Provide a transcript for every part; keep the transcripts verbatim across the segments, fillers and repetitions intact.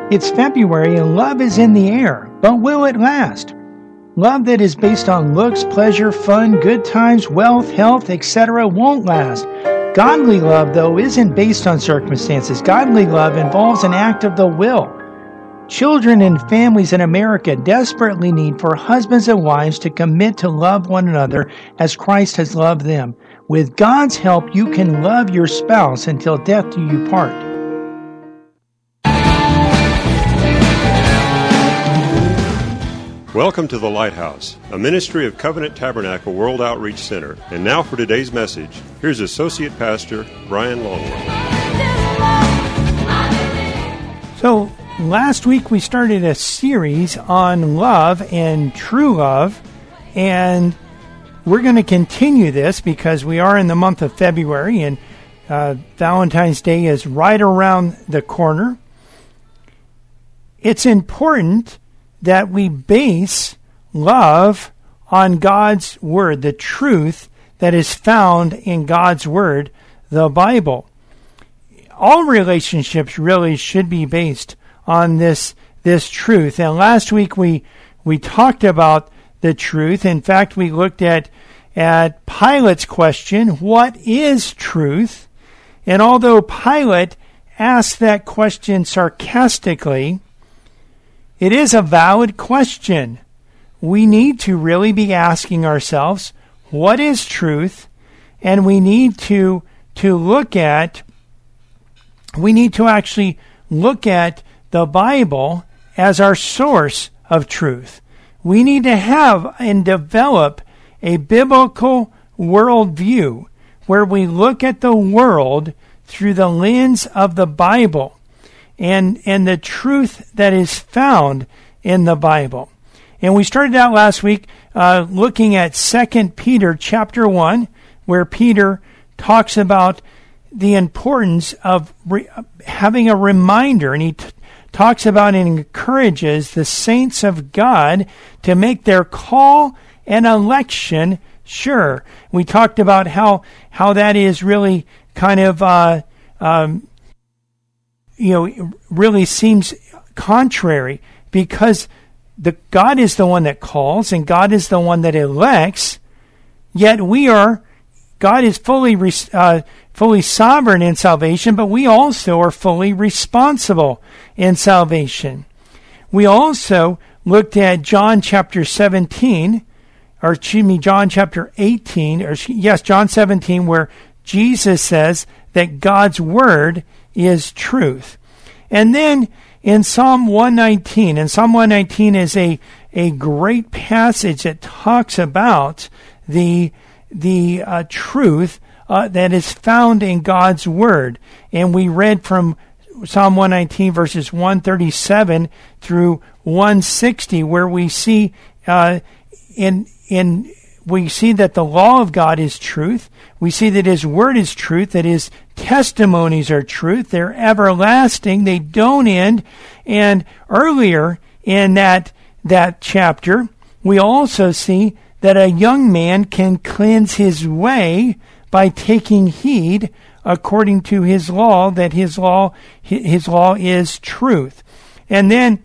It's February and love is in the air, but will it last? Love that is based on looks, pleasure, fun, good times, wealth, health, et cetera won't last. Godly love, though, isn't based on circumstances. Godly love involves an act of the will. Children and families in America desperately need for husbands and wives to commit to love one another as Christ has loved them. With God's help, you can love your spouse until death do you part. Welcome to The Lighthouse, a ministry of Covenant Tabernacle World Outreach Center. And now for today's message, here's Associate Pastor Brian Longworth. So, last week we started a series on love and true love, and we're going to continue this because we are in the month of February, and uh, Valentine's Day is right around the corner. It's important that we base love on God's Word, the truth that is found in God's Word, the Bible. All relationships really should be based on this this truth. And last week we we talked about the truth. In fact, we looked at at Pilate's question, what is truth? And although Pilate asked that question sarcastically, it is a valid question. We need to really be asking ourselves, what is truth? And we need to to look at, we need to actually look at the Bible as our source of truth. We need to have and develop a biblical worldview where we look at the world through the lens of the Bible and and the truth that is found in the Bible. And we started out last week uh, looking at Second Peter chapter one, where Peter talks about the importance of re- having a reminder, and he t- talks about and encourages the saints of God to make their call and election sure. We talked about how how that is really kind of uh, um, you know, really seems contrary, because the God is the one that calls and God is the one that elects, yet we are, God is fully uh, fully sovereign in salvation, but we also are fully responsible in salvation. We also looked at John chapter seventeen, or excuse me, John chapter eighteen, or yes, John seventeen, where Jesus says that God's word is truth. And then in Psalm one nineteen, and Psalm one nineteen is a, a great passage that talks about the, the uh, truth uh, that is found in God's word. And we read from Psalm one nineteen verses one thirty-seven through one sixty, where we see uh, in in we see that the law of God is truth. We see that His word is truth, that His testimonies are truth. They're everlasting. They don't end. And earlier in that, that chapter, we also see that a young man can cleanse his way by taking heed according to His law, that His law, His law is truth. And then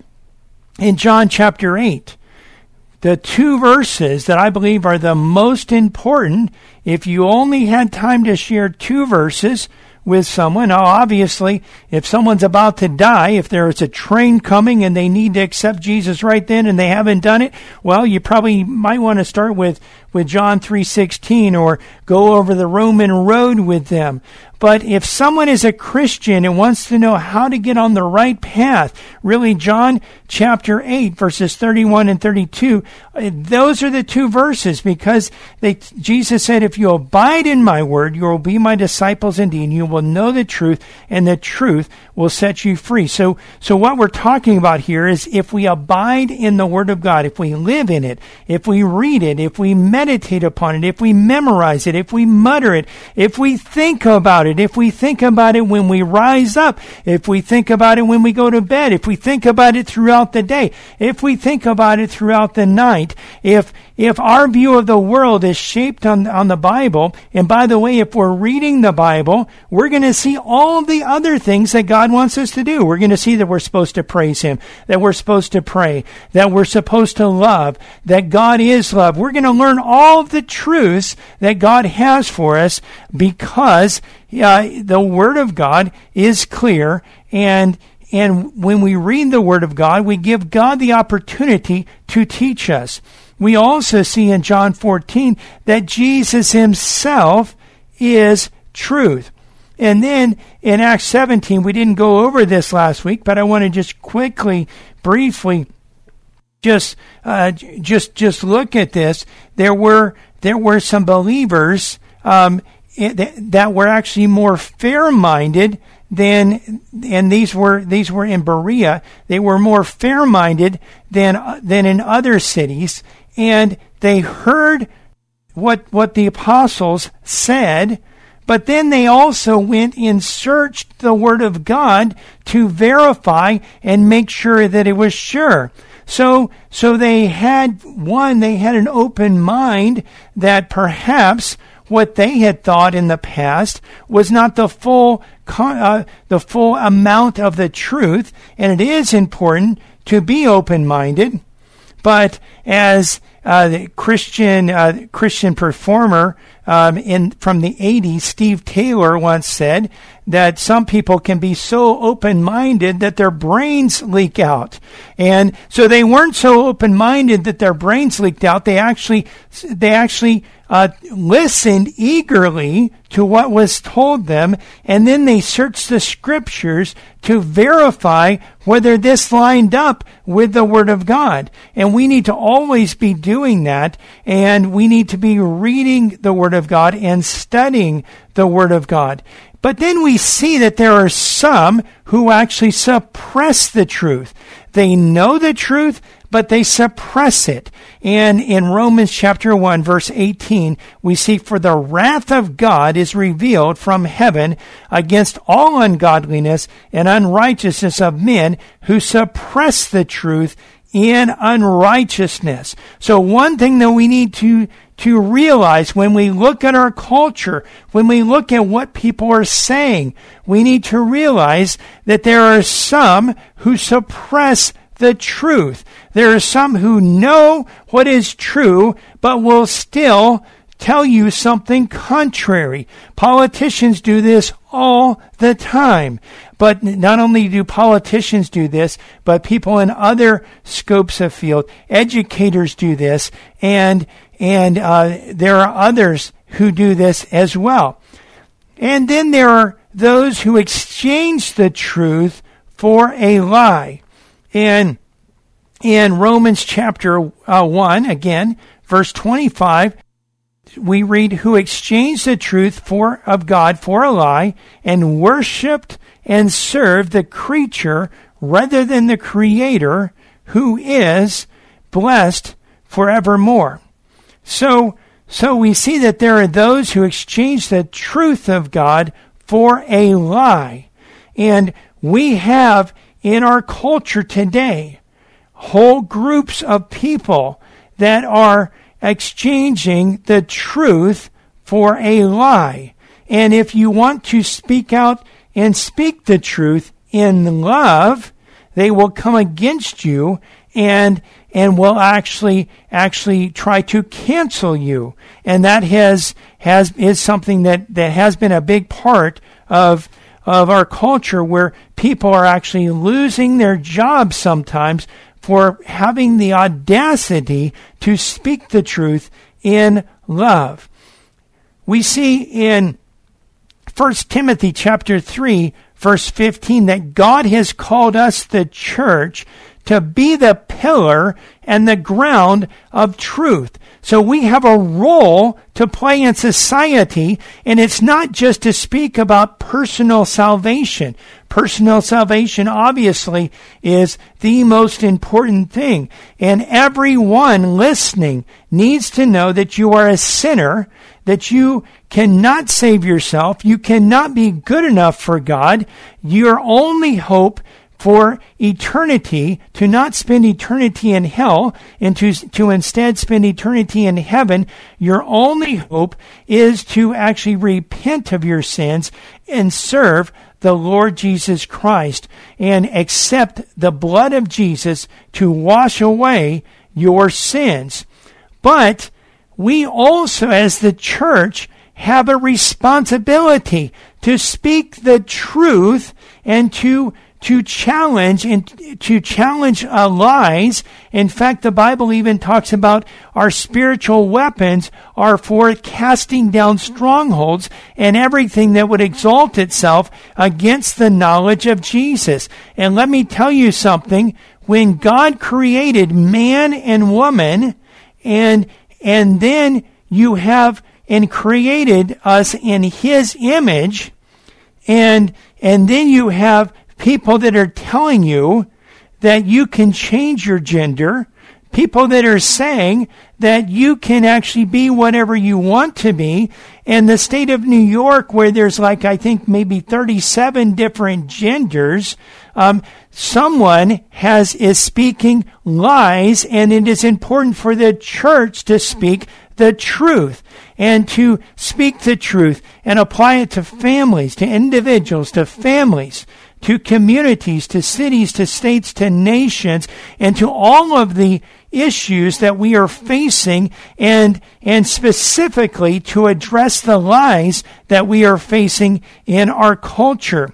in John chapter eight, the two verses that I believe are the most important, if you only had time to share two verses with someone, now obviously, if someone's about to die, if there is a train coming and they need to accept Jesus right then and they haven't done it, well, you probably might want to start with, with John three sixteen or go over the Roman road with them. But if someone is a Christian and wants to know how to get on the right path, really John chapter eight, verses thirty-one and thirty-two, those are the two verses, because they, Jesus said, if you abide in my word, you will be my disciples indeed. You will know the truth, and the truth will set you free. So, so what we're talking about here is if we abide in the word of God, if we live in it, if we read it, if we meditate upon it, if we memorize it, if we mutter it, if we think about it, if we think about it when we rise up, if we think about it when we go to bed, if we think about it throughout the day, if we think about it throughout the night, if if our view of the world is shaped on, on the Bible, and by the way, if we're reading the Bible, we're going to see all the other things that God wants us to do. We're going to see that we're supposed to praise Him, that we're supposed to pray, that we're supposed to love, that God is love. We're going to learn all of the truths that God has for us because uh, the Word of God is clear, and And when we read the Word of God, we give God the opportunity to teach us. We also see in John fourteen that Jesus Himself is truth. And then in Acts seventeen, we didn't go over this last week, but I want to just quickly, briefly, just uh, just just look at this. There were there were some believers um, that were actually more fair-minded than, and these were these were in Berea. They were more fair-minded than than in other cities, and they heard what what the apostles said, but then they also went and searched the Word of God to verify and make sure that it was sure. So so they had one, they had an open mind that perhaps what they had thought in the past was not the full uh, the full amount of the truth, and it is important to be open-minded. But as uh, the Christian uh, Christian performer um, in from the eighties, Steve Taylor, once said that some people can be so open-minded that their brains leak out. And so they weren't so open-minded that their brains leaked out. They actually they actually uh, listened eagerly to what was told them, and then they searched the Scriptures to verify whether this lined up with the Word of God. And we need to always be doing that, and we need to be reading the Word of God and studying the Word of God. But then we see that there are some who actually suppress the truth. They know the truth, but they suppress it. And in Romans chapter one, verse eighteen, we see, "For the wrath of God is revealed from heaven against all ungodliness and unrighteousness of men who suppress the truth in unrighteousness." So one thing that we need to to realize when we look at our culture, when we look at what people are saying, we need to realize that there are some who suppress the truth. There are some who know what is true, but will still tell you something contrary. Politicians do this all the time. But not only do politicians do this, but people in other scopes of field, educators do this, and and uh, there are others who do this as well. And then there are those who exchange the truth for a lie. And in Romans chapter uh, one, again, verse twenty-five, we read, "Who exchanged the truth for of God for a lie, and worshipped and served the creature rather than the Creator, who is blessed forevermore." So, so we see that there are those who exchange the truth of God for a lie. And we have in our culture today whole groups of people that are exchanging the truth for a lie. And if you want to speak out and speak the truth in love, they will come against you and and will actually actually try to cancel you. And that has has is something that, that has been a big part of of our culture, where people are actually losing their jobs sometimes for having the audacity to speak the truth in love. We see in First Timothy chapter three, verse fifteen, that God has called us, the church, to be the pillar and the ground of truth. So we have a role to play in society, and it's not just to speak about personal salvation. Personal salvation obviously is the most important thing, and everyone listening needs to know that you are a sinner, that you cannot save yourself, you cannot be good enough for God. Your only hope for eternity, to not spend eternity in hell, and to, to instead spend eternity in heaven, your only hope is to actually repent of your sins and serve the Lord Jesus Christ and accept the blood of Jesus to wash away your sins. But we also, as the church, have a responsibility to speak the truth and to to challenge and to challenge uh, lies. In fact, the Bible even talks about our spiritual weapons are for casting down strongholds and everything that would exalt itself against the knowledge of Jesus. And let me tell you something. When God created man and woman, and and then you have and created us in His image, and and then you have people that are telling you that you can change your gender, people that are saying that you can actually be whatever you want to be. In the state of New York, where there's like, I think, maybe thirty-seven different genders, um, someone has is speaking lies, and it is important for the church to speak the truth and to speak the truth and apply it to families, to individuals, to families, to communities, to cities, to states, to nations, and to all of the issues that we are facing, and and specifically to address the lies that we are facing in our culture.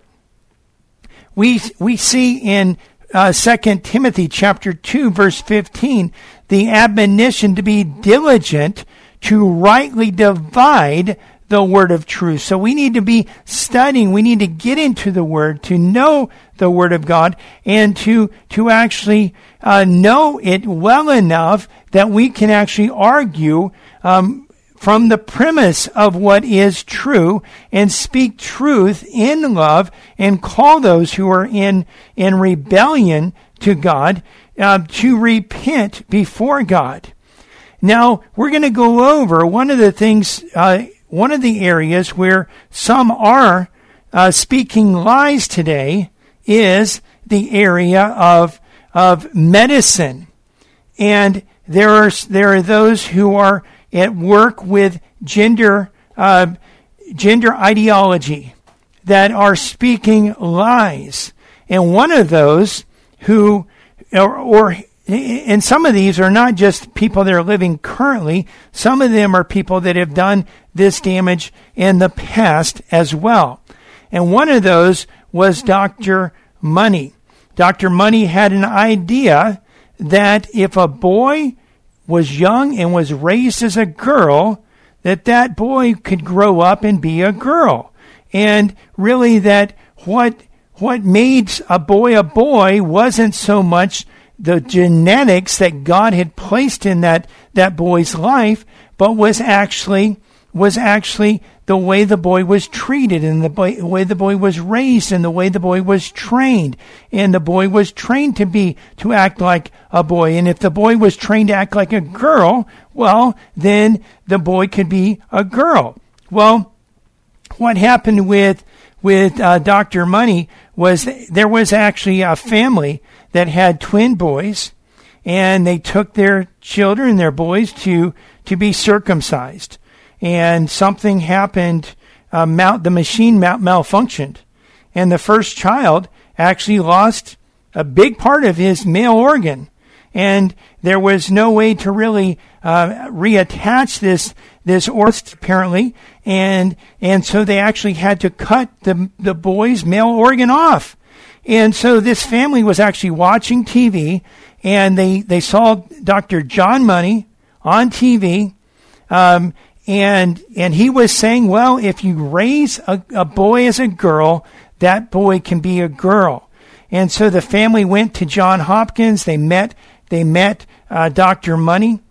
We we see in uh, Second Timothy chapter two, verse fifteen, the admonition to be diligent to rightly divide the word of truth. So we need to be studying. We need to get into the word, to know the word of God, and to to actually uh, know it well enough that we can actually argue um, from the premise of what is true and speak truth in love and call those who are in, in rebellion to God uh, to repent before God. Now, we're going to go over one of the things, uh, one of the areas where some are uh, speaking lies today is the area of of medicine. And there are there are those who are at work with gender uh, gender ideology that are speaking lies. And one of those who, or, or and some of these are not just people that are living currently. Some of them are people that have done this damage in the past as well. And one of those was Doctor Money. Doctor Money had an idea that if a boy was young and was raised as a girl, that that boy could grow up and be a girl. And really that what what made a boy a boy wasn't so much the genetics that God had placed in that, that boy's life, but was actually was actually the way the boy was treated, and the boy, way the boy was raised, and the way the boy was trained. And the boy was trained to be, to act like a boy. And if the boy was trained to act like a girl, well, then the boy could be a girl. Well, what happened with with uh, Doctor Money was there was actually a family that had twin boys, and they took their children, their boys, to to be circumcised. And something happened, uh, mal- the machine mal- malfunctioned. And the first child actually lost a big part of his male organ. And there was no way to really uh, reattach this this organ, apparently. And and so they actually had to cut the the boy's male organ off. And so this family was actually watching T V, and they, they saw Doctor John Money on T V, um, and and he was saying, well, if you raise a, a boy as a girl, that boy can be a girl. And so the family went to Johns Hopkins. They met they met uh, Doctor Money,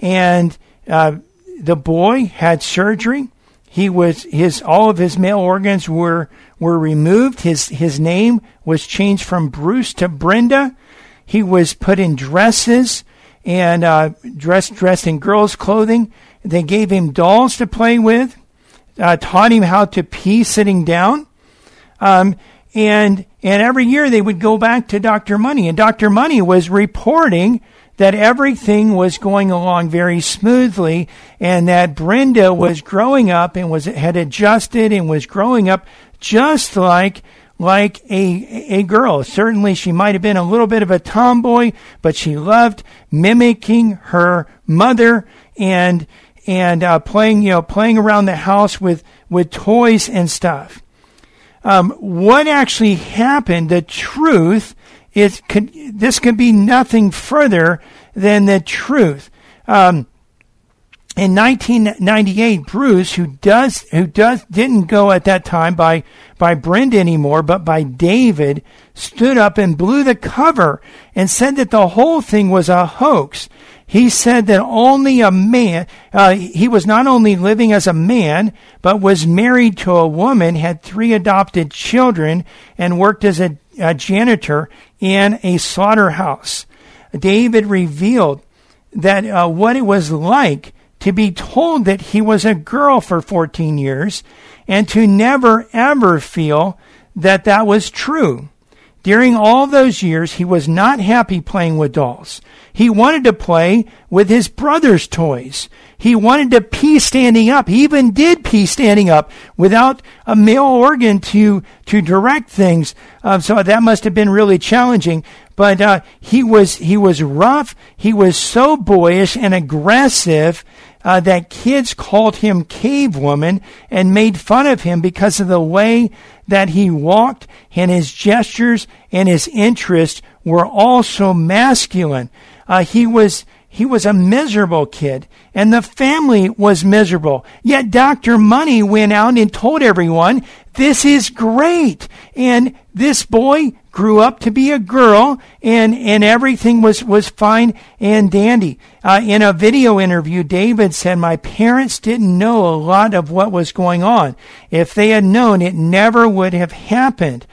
and uh, the boy had surgery. He was his all of his male organs were were removed. His his name was changed from Bruce to Brenda. He was put in dresses and uh, dressed dressed in girls' clothing. They gave him dolls to play with, uh, taught him how to pee sitting down, um, And and every year they would go back to Doctor Money, and Doctor Money was reporting that everything was going along very smoothly, and that Brenda was growing up and was had adjusted and was growing up just like like a a girl. Certainly she might have been a little bit of a tomboy, but she loved mimicking her mother and and uh, playing you know playing around the house with with toys and stuff. Um, what actually happened, the truth, is could, this could be nothing further than the truth. Um, in nineteen ninety-eight, Bruce, who does who does didn't go at that time by by Brenda anymore, but by David, stood up and blew the cover and said that the whole thing was a hoax. He said that only a man, uh, he was not only living as a man, but was married to a woman, had three adopted children, and worked as a, a janitor in a slaughterhouse. David revealed that uh, what it was like to be told that he was a girl for fourteen years and to never ever feel that that was true. During all those years, he was not happy playing with dolls. He wanted to play with his brother's toys. He wanted to pee standing up. He even did pee standing up without a male organ to to direct things. Um, so that must have been really challenging. But uh, he was he was rough. He was so boyish and aggressive uh, that kids called him Cave Woman and made fun of him because of the way that he walked, and his gestures and his interests were all so masculine. Uh, he was he was a miserable kid, and the family was miserable. Yet Doctor Money went out and told everyone, this is great. And this boy grew up to be a girl, and, and everything was, was fine and dandy. Uh, in a video interview, David said, my parents didn't know a lot of what was going on. If they had known, it never would have happened.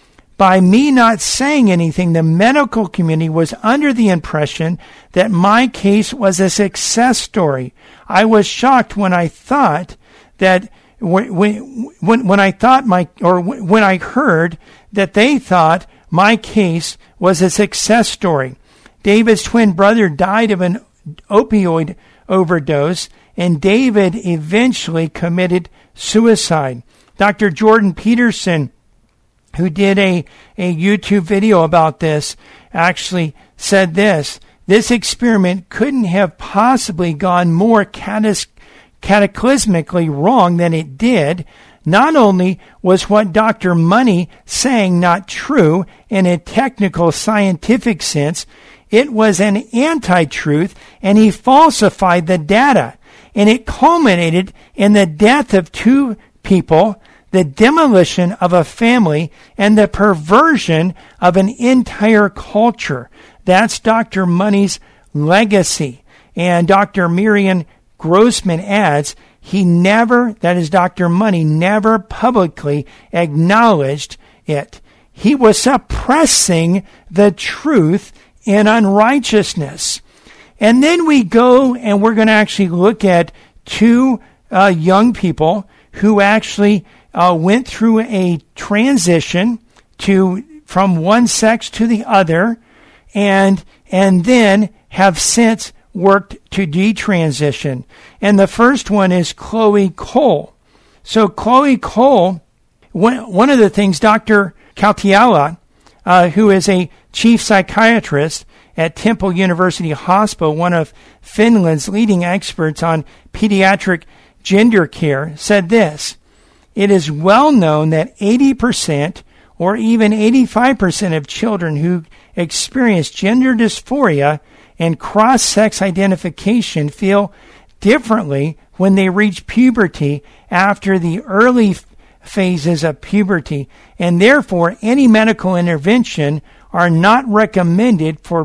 By me not saying anything, the medical community was under the impression that my case was a success story. I was shocked when I thought that when when when I thought my or when I heard that they thought my case was a success story. David's twin brother died of an opioid overdose, and David eventually committed suicide. Doctor Jordan Peterson, who did a, a YouTube video about this, actually said this: this experiment couldn't have possibly gone more catas- cataclysmically wrong than it did. Not only was what Doctor Money saying not true in a technical scientific sense, it was an anti-truth, and he falsified the data. And it culminated in the death of two people, the demolition of a family, and the perversion of an entire culture. That's Doctor Money's legacy. And Doctor Miriam Grossman adds, he never, that is Doctor Money, never publicly acknowledged it. He was suppressing the truth in unrighteousness. And then we go and we're going to actually look at two uh, young people who actually uh, went through a transition to from one sex to the other, and and then have since worked to detransition. And the first one is Chloe Cole. So Chloe Cole, one, one of the things Doctor Kautiala, uh, who is a chief psychiatrist at Temple University Hospital, one of Finland's leading experts on pediatric gender care, said this: it is well known that eighty percent or even eighty-five percent of children who experience gender dysphoria and cross-sex identification feel differently when they reach puberty after the early f- phases of puberty, and therefore any medical intervention are not recommended for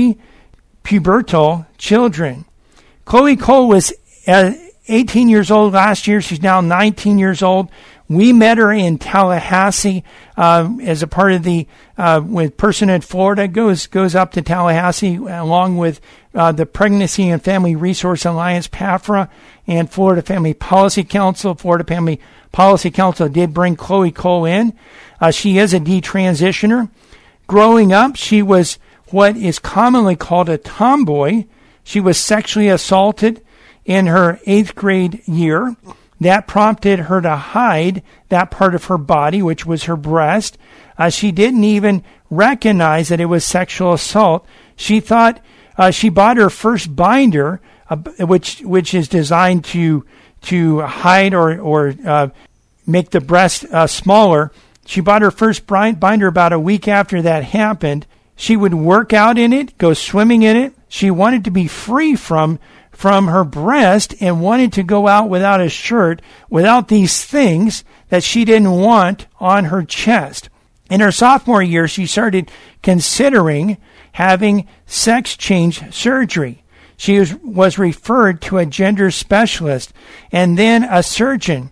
pre-pubertal children. Chloe Cole was uh, eighteen years old last year. She's now nineteen years old. We met her in Tallahassee uh, as a part of the uh, with Personhood Florida goes goes up to Tallahassee along with uh, the Pregnancy and Family Resource Alliance, P A F R A, and Florida Family Policy Council, Florida Family Policy Council did bring Chloe Cole in. Uh, she is a detransitioner. Growing up, she was what is commonly called a tomboy. She was sexually assaulted in her eighth grade year. That prompted her to hide that part of her body, which was her breast. Uh, she didn't even recognize that it was sexual assault. She thought uh, she bought her first binder, uh, which which is designed to to hide or or uh, make the breast uh, smaller. She bought her first binder about a week after that happened. She would work out in it, go swimming in it. She wanted to be free from from her breast and wanted to go out without a shirt, without these things that she didn't want on her chest. In her sophomore year, she started considering having sex change surgery. She was, was referred to a gender specialist and then a surgeon.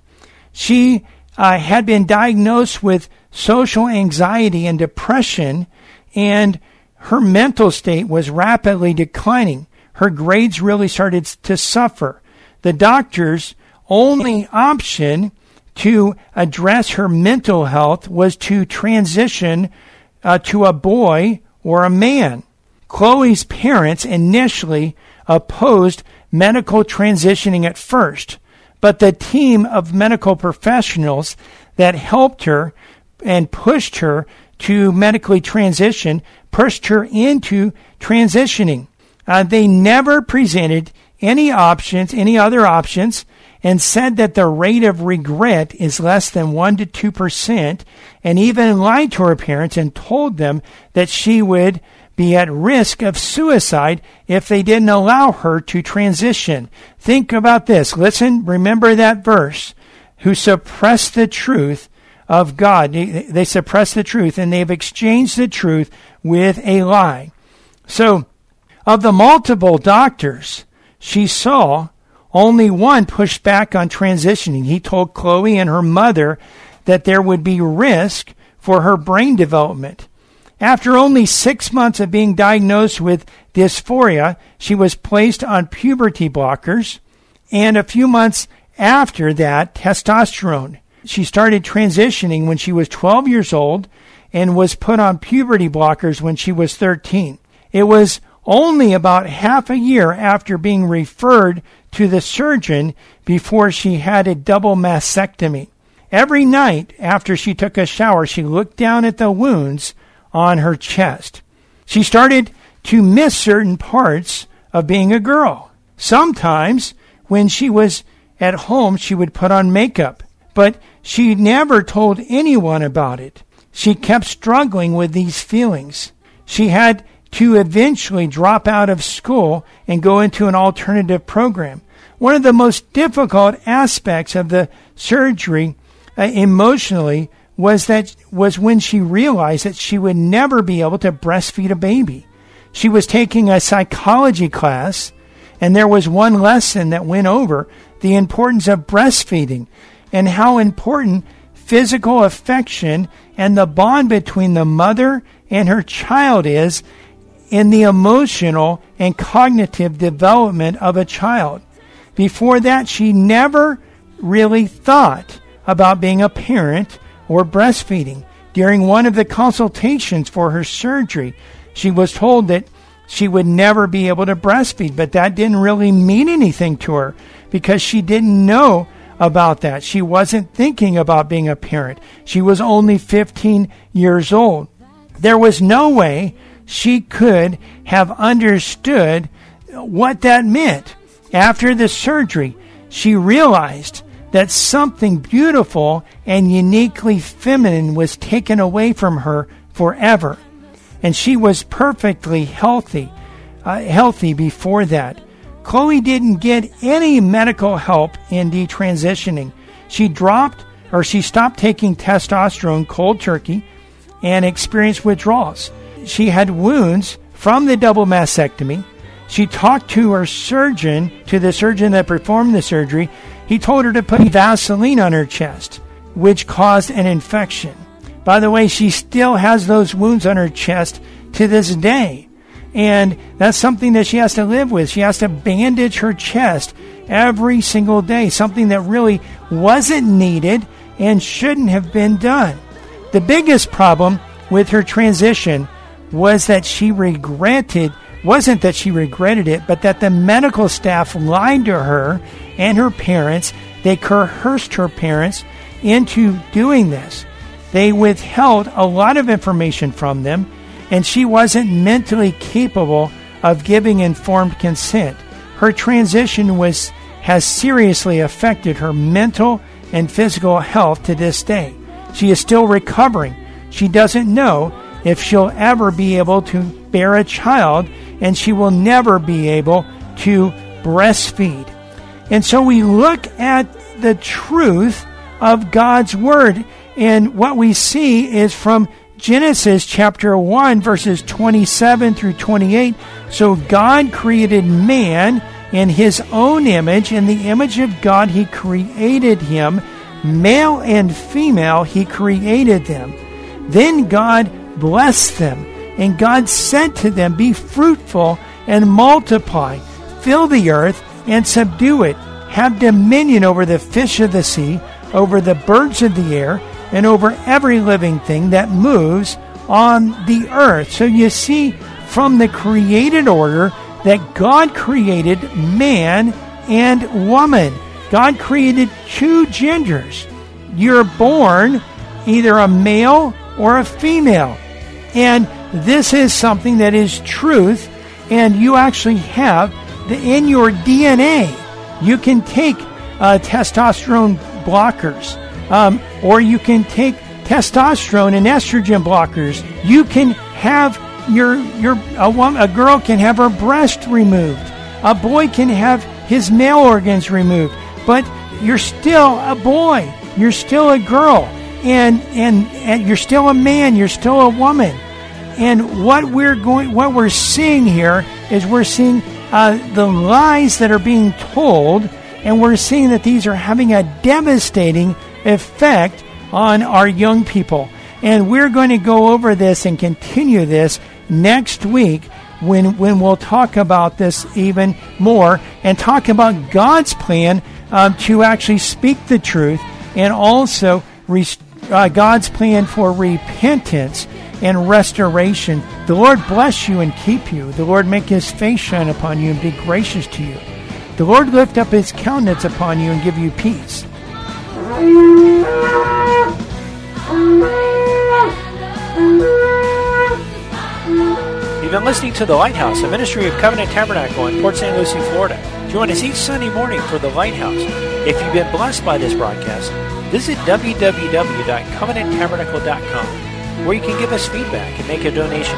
She uh, had been diagnosed with social anxiety and depression, and her mental state was rapidly declining. Her grades really started to suffer. The doctor's only option to address her mental health was to transition uh, to a boy or a man. Chloe's parents initially opposed medical transitioning at first, but the team of medical professionals that helped her and pushed her to medically transition pushed her into transitioning. Uh, they never presented any options, any other options, and said that the rate of regret is less than one to two percent, and even lied to her parents and told them that she would be at risk of suicide if they didn't allow her to transition. Think about this. Listen, remember that verse. Who suppressed the truth of God. They, they suppressed the truth, and they've exchanged the truth with a lie. So, of the multiple doctors she saw, only one pushed back on transitioning. He told Chloe and her mother that there would be risk for her brain development. After only six months of being diagnosed with dysphoria, she was placed on puberty blockers, and a few months after that, testosterone. She started transitioning when she was twelve years old and was put on puberty blockers when she was thirteen. It was only about half a year after being referred to the surgeon before she had a double mastectomy. Every night after she took a shower, she looked down at the wounds on her chest. She started to miss certain parts of being a girl. Sometimes when she was at home, she would put on makeup, but she never told anyone about it. She kept struggling with these feelings. She had to eventually drop out of school and go into an alternative program. One of the most difficult aspects of the surgery uh, emotionally was that was when she realized that she would never be able to breastfeed a baby. She was taking a psychology class, and there was one lesson that went over the importance of breastfeeding and how important physical affection and the bond between the mother and her child is in the emotional and cognitive development of a child. Before that, she never really thought about being a parent or breastfeeding. During one of the consultations for her surgery, she was told that she would never be able to breastfeed, but that didn't really mean anything to her because she didn't know about that. She wasn't thinking about being a parent. She was only fifteen years old. There was no way she could have understood what that meant. After the surgery, she realized that something beautiful and uniquely feminine was taken away from her forever. And she was perfectly healthy, uh, healthy before that. Chloe didn't get any medical help in detransitioning. She dropped or she stopped taking testosterone cold turkey and experienced withdrawals. She had wounds from the double mastectomy. She talked to her surgeon, to the surgeon that performed the surgery. He told her to put Vaseline on her chest, which caused an infection. By the way, she still has those wounds on her chest to this day. And that's something that she has to live with. She has to bandage her chest every single day, something that really wasn't needed and shouldn't have been done. The biggest problem with her transition was that she regretted, wasn't that she regretted it, but that the medical staff lied to her and her parents. They coerced her parents into doing this. They withheld a lot of information from them, and she wasn't mentally capable of giving informed consent. Her transition was has seriously affected her mental and physical health to this day. She is still recovering. She doesn't know if she'll ever be able to bear a child, and she will never be able to breastfeed. And so we look at the truth of God's Word, and what we see is from Genesis chapter one, verses twenty-seven through twenty-eight. So God created man in his own image. In the image of God he created him. Male and female he created them. Then God blessed them, and God said to them, "Be fruitful and multiply, fill the earth and subdue it. Have dominion over the fish of the sea, over the birds of the air, and over every living thing that moves on the earth." So you see from the created order that God created man and woman. God created two genders. You're born either a male or a female. And this is something that is truth, and you actually have the, in your D N A, you can take uh, testosterone blockers, um, or you can take testosterone and estrogen blockers. You can have your your a, woman, a girl can have her breast removed. A boy can have his male organs removed. But you're still a boy. You're still a girl, and and and you're still a man. You're still a woman. And what we're going, what we're seeing here is we're seeing uh, the lies that are being told, and we're seeing that these are having a devastating effect on our young people. And we're going to go over this and continue this next week when when we'll talk about this even more and talk about God's plan um, to actually speak the truth, and also rest- uh, God's plan for repentance and restoration. The Lord bless you and keep you. The Lord make his face shine upon you and be gracious to you. The Lord lift up his countenance upon you and give you peace. You've been listening to The Lighthouse, a ministry of Covenant Tabernacle in Port Saint Lucie, Florida. Join us each Sunday morning for The Lighthouse. If you've been blessed by this broadcast, visit w w w dot covenant tabernacle dot com, where you can give us feedback and make a donation.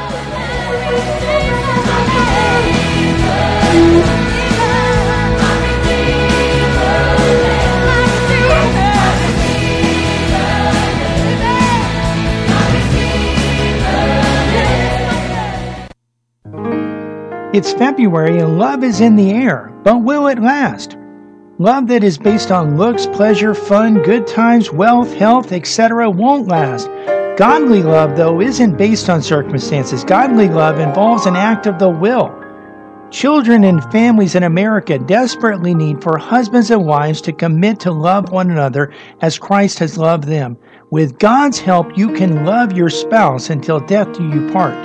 It's February and love is in the air, but will it last? Love that is based on looks, pleasure, fun, good times, wealth, health, et cetera won't last. Godly love, though, isn't based on circumstances. Godly love involves an act of the will. Children and families in America desperately need for husbands and wives to commit to love one another as Christ has loved them. With God's help, you can love your spouse until death do you part.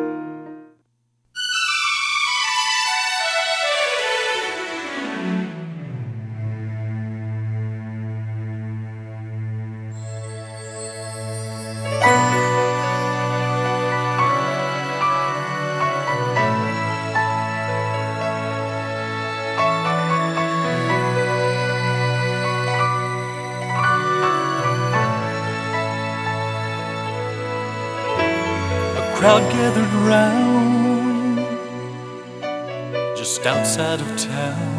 Crowd gathered round just outside of town.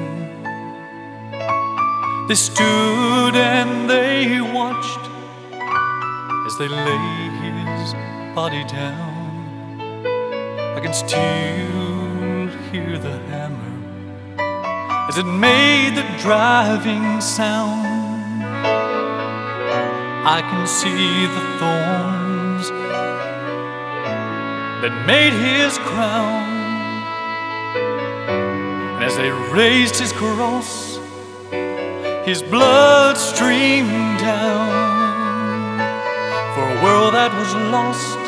They stood and they watched as they lay his body down. I can still hear the hammer as it made the driving sound. I can see the thorns that made his crown, and as they raised his cross, His blood streamed down for a world that was lost.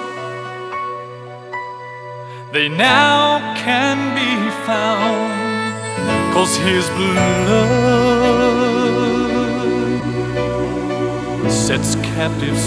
They now can be found, 'cause His blood sets captives